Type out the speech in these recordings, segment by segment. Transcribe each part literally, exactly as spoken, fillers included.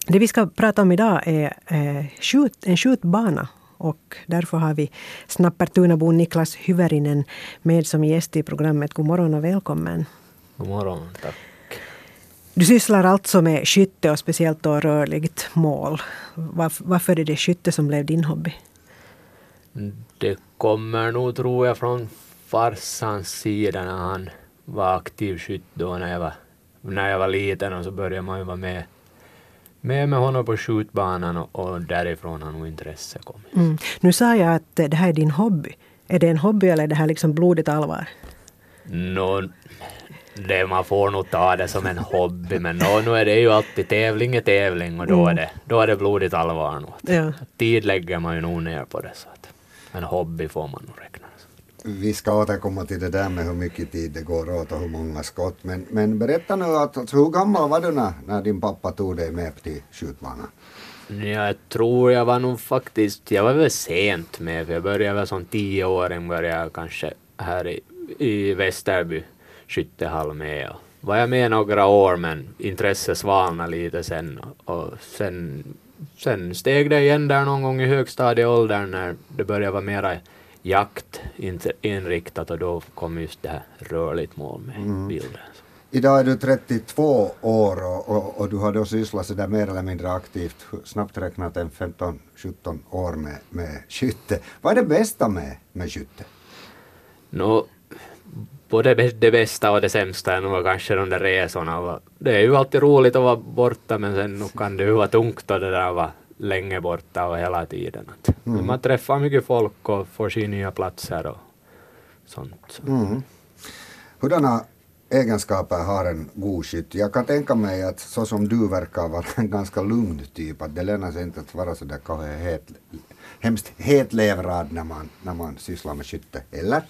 Det vi ska prata om idag är eh, skjut, en skjutbana. Och därför har vi Snappertunabon Niklas Hyvärinen med som gäst i programmet. God morgon och välkommen. God morgon, tack. Du sysslar alltså med skytte och speciellt då rörligt mål. Varför, varför är det skytte som blev din hobby? Det kommer nog, tror jag, från farsans sida när han var aktiv skytt då när jag var, när jag var liten, och så började man ju vara med med, med honom på skjutbanan och, och därifrån har nog intresse kommit. Mm. Nu sa jag att det här är din hobby. Är det en hobby eller är det här liksom blodigt allvar? Nå, det, man får nog ta det som en hobby, men nå, nu är det ju alltid tävling är tävling och då, mm. är, det, då är det blodigt allvar. Ja. Tid lägger man ju nog ner på det, så att en hobby får man nog räkna. Vi ska återkomma till det där med hur mycket tid det går åt och hur många skott. Men, men berätta nu, att, alltså, hur gammal var du när, när din pappa tog dig med till skjutbanan? Jag tror jag var nog faktiskt, jag var väl sent med, för jag började väl som tioåring, började jag kanske här i, i Västerby skyttehall med. Och var jag med några år, men intresset svalnade lite sen. Och sen, sen steg det igen där någon gång i högstadieåldern när det började vara mera jakt inriktat, och då kom just det här rörligt mål med mm. bilden. Idag är du trettiotvå år och, och, och du har då sysslat så där mer eller mindre aktivt, snabbt räknat en femton sjutton år med, med skytte. Vad är det bästa med, med skytte? Nå, både det bästa och det sämsta är nog kanske de där resorna. Det är ju alltid roligt att vara borta, men sen kan det ju vara tungt och det där vara länge borta och hela tiden. Mm. Man träffar mycket folk och får se nya platser och sånt. Mm. Hurdana egenskaper har en god skytt? Jag kan tänka mig att så som du verkar vara en ganska lugn typ, att det lönar sig inte att vara så där kanske het, hemskt hetlevrad när man, när man sysslar med skytte, eller?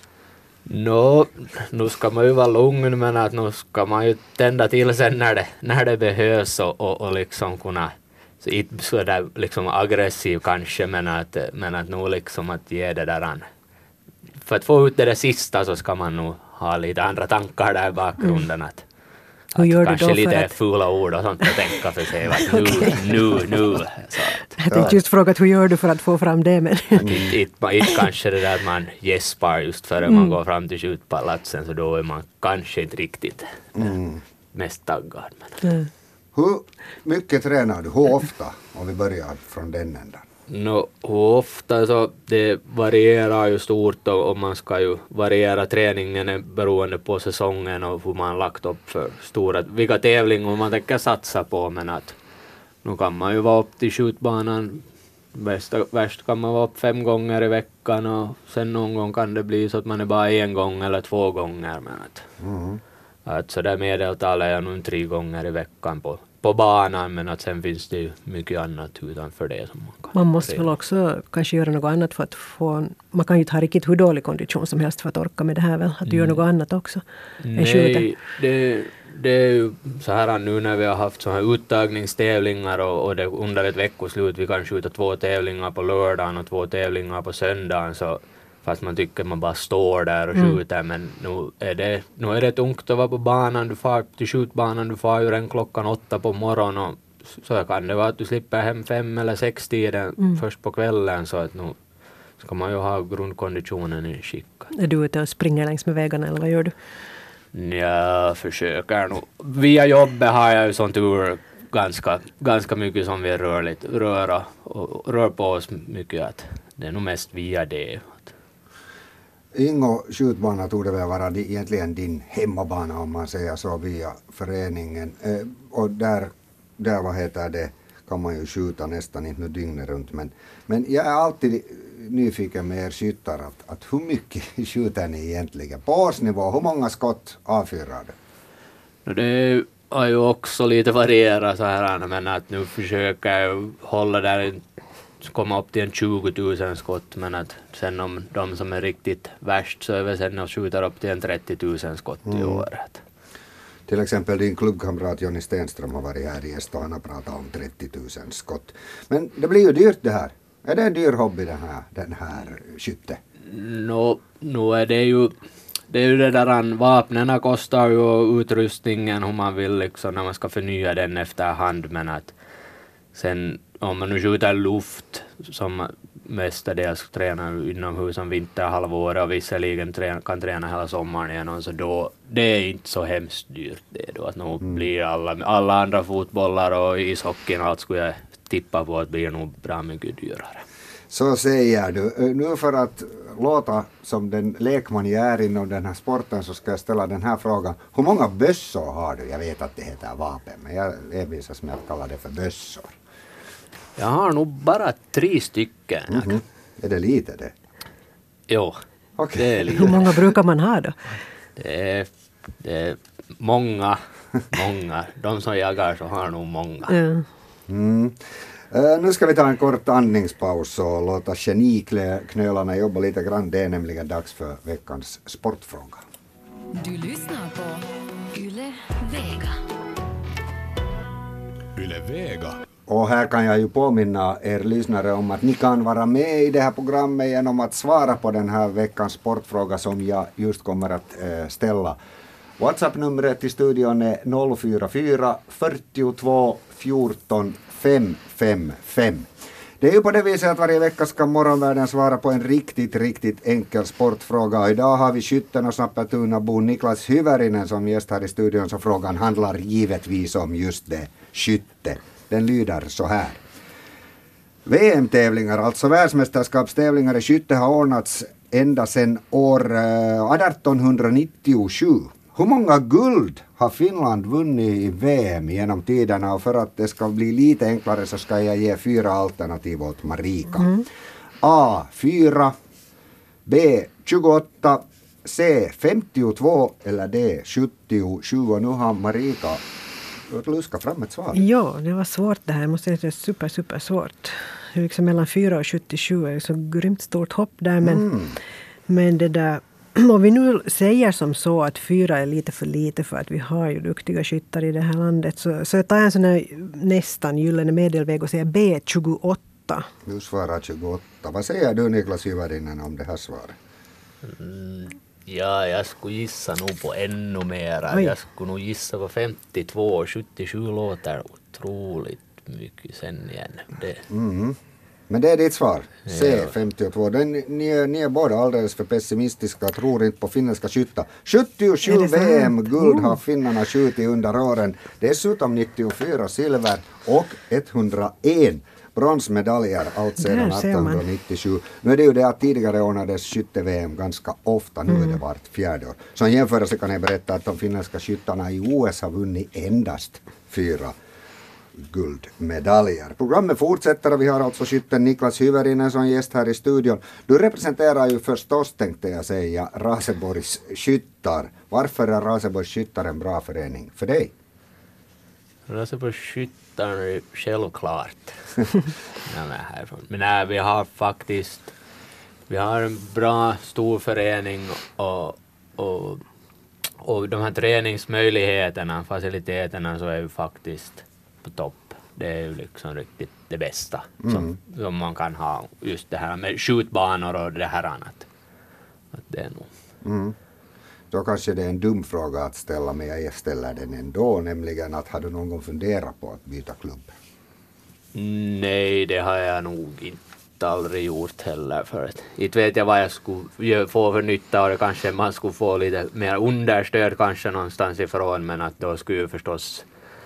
Nå, nu ska man ju vara lugn, men att nu ska man ju tända till sen när det, när det behövs och, och, och liksom kunna, så inte så där liksom aggressiv kanske, men att, men att nog liksom att ge det där an. För att få ut det där sista så ska man nog ha lite andra tankar där i bakgrunden. Mm. Att, Hur gör att du kanske då lite att... fula ord och sånt att tänka för sig. Att nu, okay. nu, nu. Så att, jag tänkte just fråga hur gör du för att få fram det? Men... inte, inte, inte kanske det där att man gäspar just före mm. man går fram till skjutpalatsen, så då är man kanske inte riktigt mm. mest taggad. Men. Mm. Hur mycket tränar du? Hur ofta? Om vi börjar från den ändan. No, hur ofta så det varierar ju stort, och, och man ska ju variera träningen beroende på säsongen och hur man lagt upp för stora, vilka tävlingar man tänker satsa på, men att nu kan man ju vara upp till skjutbanan, bästa, värst kan man vara upp fem gånger i veckan, och sen någon gång kan det bli så att man är bara en gång eller två gånger, men att, mm. att så där medeltalet är jag nog tre gånger i veckan på på banan, men att sen finns det ju mycket annat utanför det som man kan. Man måste väl också kanske göra något annat för att få, man kan ju inte ha riktigt hur dålig kondition som helst för att orka med det här väl, att du mm. gör något annat också. Nej, det, det är ju så här nu när vi har haft så här uttagningstävlingar och, och det under ett veckoslut vi kan skjuta två tävlingar på lördagen och två tävlingar på söndagen, så fast man tycker man bara står där och skjuter, mm. men nu är, det, nu är det tungt att vara på banan, du far till skjutbanan, du far ju den klockan åtta på morgonen, och så kan det vara att du slipper hem fem eller sex tiden mm. först på kvällen, så att nu ska man ju ha grundkonditionen i skick. Är du ute och springer längs med vägarna eller vad gör du? Jag försöker nog. Via jobbet har jag ju sånt ur ganska, ganska mycket som vi rörligt, röra och rör på oss mycket, att det är nog mest via det. Ingo skjutbana tog det väl vara egentligen din hemmabana om man säger så via föreningen. Eh, och där, där vad heter det, kan man ju skjuta nästan inte nu dygnet runt. Men, men jag är alltid nyfiken med er skyttar att, att hur mycket skjuter ni egentligen? På årsnivå, hur många skott avfyrar det? Det har ju också lite varierat så här, men att nu försöker jag hålla där, komma upp till en tjugo tusen skott, men att sen om de som är riktigt värst så är vi sen och skjuter upp till en trettio tusen skott mm. i året. Till exempel din klubbkamrat Jonny Stenström har varit här i gäst och han har pratat om trettio tusen skott. Men det blir ju dyrt det här. Är det en dyr hobby den här, den här skytte? Nå, no, är det ju det är ju det där, vapnena kostar ju utrustningen hur man vill liksom när man ska förnya den efterhand, men att Sen om man nu skjuter luft som mestadels tränar inomhus som vinterhalvåret och visserligen träna, kan träna hela sommaren igen, så då det är inte så hemskt dyrt det då, att nog mm. blir alla, alla andra fotbollar och ishockeyn och allt skulle jag tippa på att blir nog bra mycket dyrare. Så säger du. Nu för att låta som den lekman jag är inom den här sporten så ska jag ställa den här frågan. Hur många bössor har du? Jag vet att det heter vapen, men jag envisas med att kalla det för bössor. Jag har nog bara tre stycken. Mm-hmm. Är det lite det? Jo, okay. Det är lite. Hur många brukar man ha då? Det är, det är många, många. De som jagar så har nog många. Ja. Mm. Uh, nu ska vi ta en kort andningspaus och låta geniknölarna jobba lite grann. Det är nämligen dags för veckans sportfråga. Du lyssnar på Yle Vega. Yle Vega. Och här kan jag ju påminna er lyssnare om att ni kan vara med i det här programmet genom att svara på den här veckans sportfråga som jag just kommer att äh, ställa. WhatsApp-numret till studion är noll fyra fyra fyrtiotvå fjorton fem fem fem. Det är ju på det viset att varje vecka ska morgonvärlden svara på en riktigt, riktigt enkel sportfråga. Idag har vi skytten och Snappertunabon Niklas Hyvärinen som gäst här i studion, så frågan handlar givetvis om just det, skytte. Den lyder så här. V M-tävlingar, alltså världsmästerskapstävlingar i skytte, har ordnats ända sedan år arton nittiosju. Hur många guld har Finland vunnit i V M genom tiderna? Och för att det ska bli lite enklare så ska jag ge fyra alternativ åt Marika. Mm. A. fyra, B. tjugoåtta, C. femtiotvå eller D. sjuttiosju. Och nu har Marika luska fram ett svar. Ja, det var svårt det här. Jag måste säga att det är super, super svårt. Liksom mellan fyra och sjuttiosju är så grymt stort hopp där. Men, mm. men det där, om vi nu säger som så att fyra är lite för lite för att vi har ju duktiga skyttar i det här landet. Så, så jag tar en sån här nästan gyllene medelväg och säger B. tjugoåtta. Du svarar tjugoåtta. Vad säger du Niklas Hyvärinen om det här svaret? Mm. Ja, jag skulle gissa nog på ännu mera. Oj. Jag skulle nog gissa på femtiotvå och sjuttiosju låter otroligt mycket sen igen. Det. Mm. Men det är ditt svar. C, Ja. femtiotvå. Den, ni, är, ni är båda alldeles för pessimistiska. Tror inte på finländska skyttar. sjuttiosju Är det sant? V M-guld Oh. har finnarna skjutit under åren. Dessutom nittiofyra silver och etthundraen bronsmedaljer allt sedan Där ser man. arton nittiosju. Nu är det ju det att tidigare ordnades skytte-V M ganska ofta. Nu Mm. är det vart fjärde år. Som jämförelse kan jag berätta att de finländska skyttarna i O S har vunnit endast fyra guldmedaljer. Programmet fortsätter och vi har alltså skytten Niklas Hyvärinen som gäst här i studion. Du representerar ju förstås, tänkte jag säga, Raseborgs skyttar. Varför är Raseborgs skyttar en bra förening för dig? Raseborgs skyttar är självklart. Ja, men, härifrån. men nej, vi har faktiskt vi har en bra stor förening och, och, och de här träningsmöjligheterna, faciliteterna så är vi faktiskt på topp. Det är ju liksom riktigt det bästa mm. som, som man kan ha, just det här med skjutbanor och det här annat. Att det är nog. Mm. Då kanske det är en dum fråga att ställa, men jag ställer den ändå, nämligen att har du någon gång funderat på att byta klubb? Nej, det har jag nog inte aldrig gjort heller, för att inte vet jag vad jag skulle få för nytta, och det kanske man skulle få lite mer understöd kanske någonstans ifrån, men att då skulle ju förstås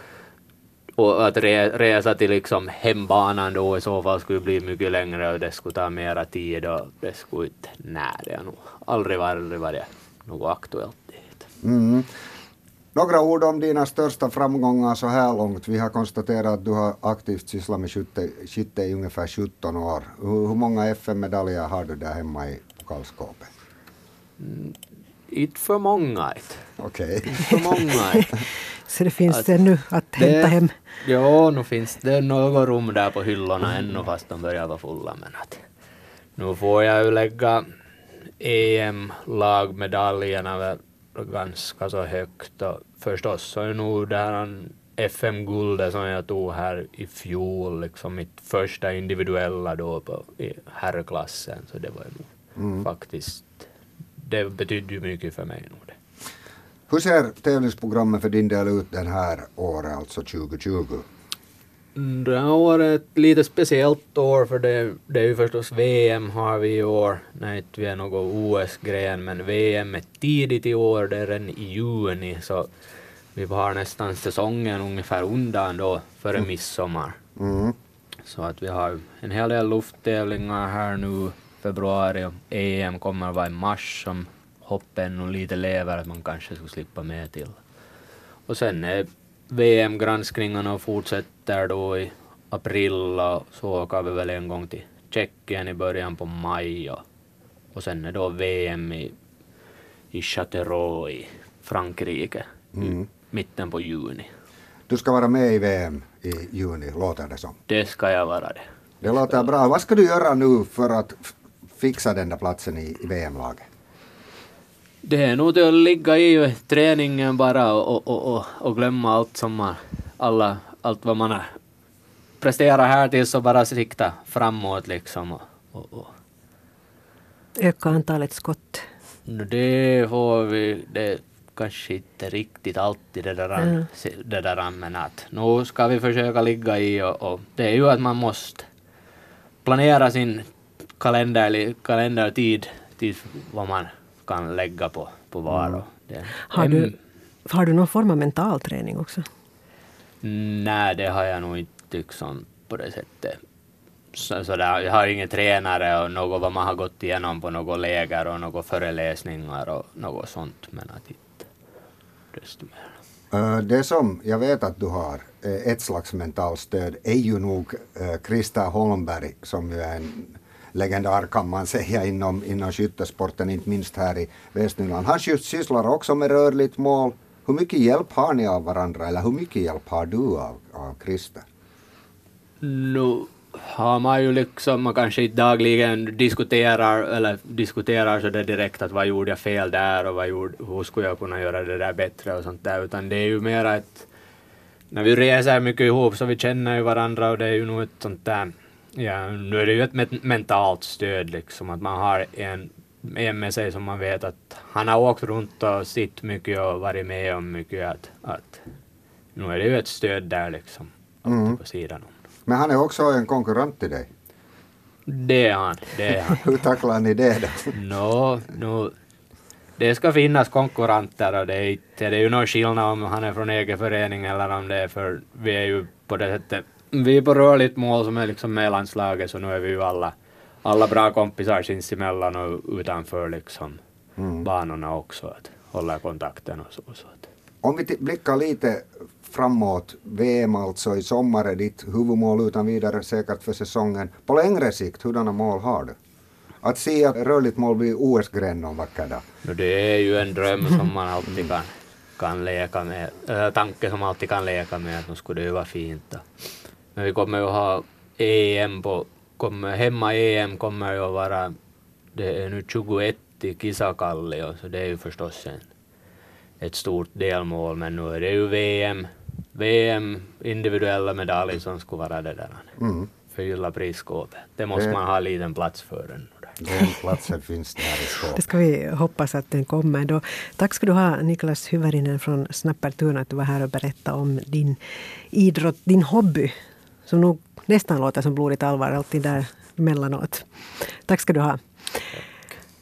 och att re, resa till liksom hembanan då i så fall skulle bli mycket längre och det skulle ta mera tid och det skulle inte, nej det har nog aldrig varit, aldrig varit något aktuellt. Mm. Några ord om dina största framgångar så här långt. Vi har konstaterat att du har aktivt sysslat med skytte, skytte i ungefär sjutton år. Hur, hur många F M-medaljer har du där hemma i pokalskåpet? Mm, inte för många. Okej. Okay. Inte för många. Så det finns att det nu att det, hämta hem? Ja, nu finns det något rum där på hyllorna ännu fast de börjar vara fulla. Men att nu får jag ju lägga E M-lagmedaljerna ganska så högt. Och förstås så är nog det här F M-guldet som jag tog här i fjol, liksom mitt första individuella då på i herrklassen. Så det var ju mm. faktiskt, det betydde ju mycket för mig nog det. Hur ser tävlingsprogrammet för din del ut den här året, alltså tjugo tjugo? Det här året är ett lite speciellt år för det, det är ju förstås V M har vi i år. Nej, inte vi är någon O S-gren, men V M är tidigt i år, det är redan i juni, så vi har nästan säsongen ungefär undan då före mm. midsommar. Mm. Så att vi har en hel del lufttävlingar här nu februari, och E M kommer att vara i mars som hoppen och lite lever att man kanske skulle slippa med till. Och sen är V M-granskningarna fortsätter då i april, och så åker vi väl en gång till Tjeckien i början på maj, och, och sen är då V M i, i Châteauroux i Frankrike mm. i mitten på juni. Du ska vara med i V M i juni, låter det som. Det ska jag vara det. Det låter bra. Vad ska du göra nu för att f- fixa den där platsen i, i V M-laget? Det är nog att ligga i träningen bara och, och, och, och glömma allt som man, alla, allt vad man har presterat här till, så bara sikta framåt liksom. Och, och, och. Öka antalet skott. Det får vi, det kanske inte riktigt alltid det där, Mm. det där men att nu ska vi försöka ligga i, och, och det är ju att man måste planera sin kalender, kalendertid till vad man kan lägga på, på var. Mm. Det, har, du, har du någon form av mental träning också? Nej, det har jag nog inte liksom på det sättet. Så, så där, jag har ingen tränare och något vad man har gått igenom på något läger och några föreläsningar och något sånt, men att inte desto mer. Det som jag vet att du har ett slags mental stöd är ju nog Krista Holmberg, som ju är en legendar kan man säga inom, inom skyttesporten, inte minst här i Västnyland. Han sysslar också med rörligt mål. Hur mycket hjälp har ni av varandra, eller hur mycket hjälp har du av, av Krista? Nu har man ju liksom, man kanske inte dagligen diskuterar eller diskuterar så det direkt att vad gjorde jag fel där och vad gjorde, hur skulle jag kunna göra det där bättre och sånt där, utan det är ju mer att när vi reser mycket ihop så vi känner ju varandra, och det är ju nog ett sånt där, ja, nu är det ju ett mentalt stöd liksom, att man har en, en med sig som man vet att han har åkt runt och sitt mycket och varit med om mycket, att, att nu är det ju ett stöd där liksom, mm. på sidan om. Men han är också en konkurrent till dig. Det är han, det är han. Hur tacklar ni det då? No, no, det ska finnas konkurrenter, och det är, det är ju någon skillnad om han är från egen förening eller om det är för, vi är ju på det sättet, vi är på rörligt mål som är liksom mellanslaget, så nu är vi ju alla, alla bra kompisar sinsemellan och utanför liksom mm. banorna också, att hålla kontakten och så. så att. Om vi t- blickar lite framåt, V M alltså i sommar är ditt huvudmål utan vidare säkert för säsongen. På längre sikt, hurdana mål har du? Att se att rörligt mål blir O S-gren någon vacker dag. No, det är ju en dröm som man alltid kan, kan leka med, äh, tanke som alltid kan leka med, att nu skulle det ju vara fint då. Men vi kommer ju ha E M på, kommer, hemma E M kommer ju att vara, det är nu tjugoett i Kisakallio, så det är ju förstås en ett stort delmål, men nu är det ju V M, V M individuella medaljer som skulle vara det där. Mm. Fylla prisskåpet. Det måste det, man ha en liten plats för den. Den platsen finns där i skåpet. Det ska vi hoppas att den kommer då. Tack ska du ha, Niklas Hyvärinen från Snappertuna, att du var här och berättade om din idrott, din hobby, som nog nästan låter som blodigt allvar alltid där emellanåt. Tack ska du ha.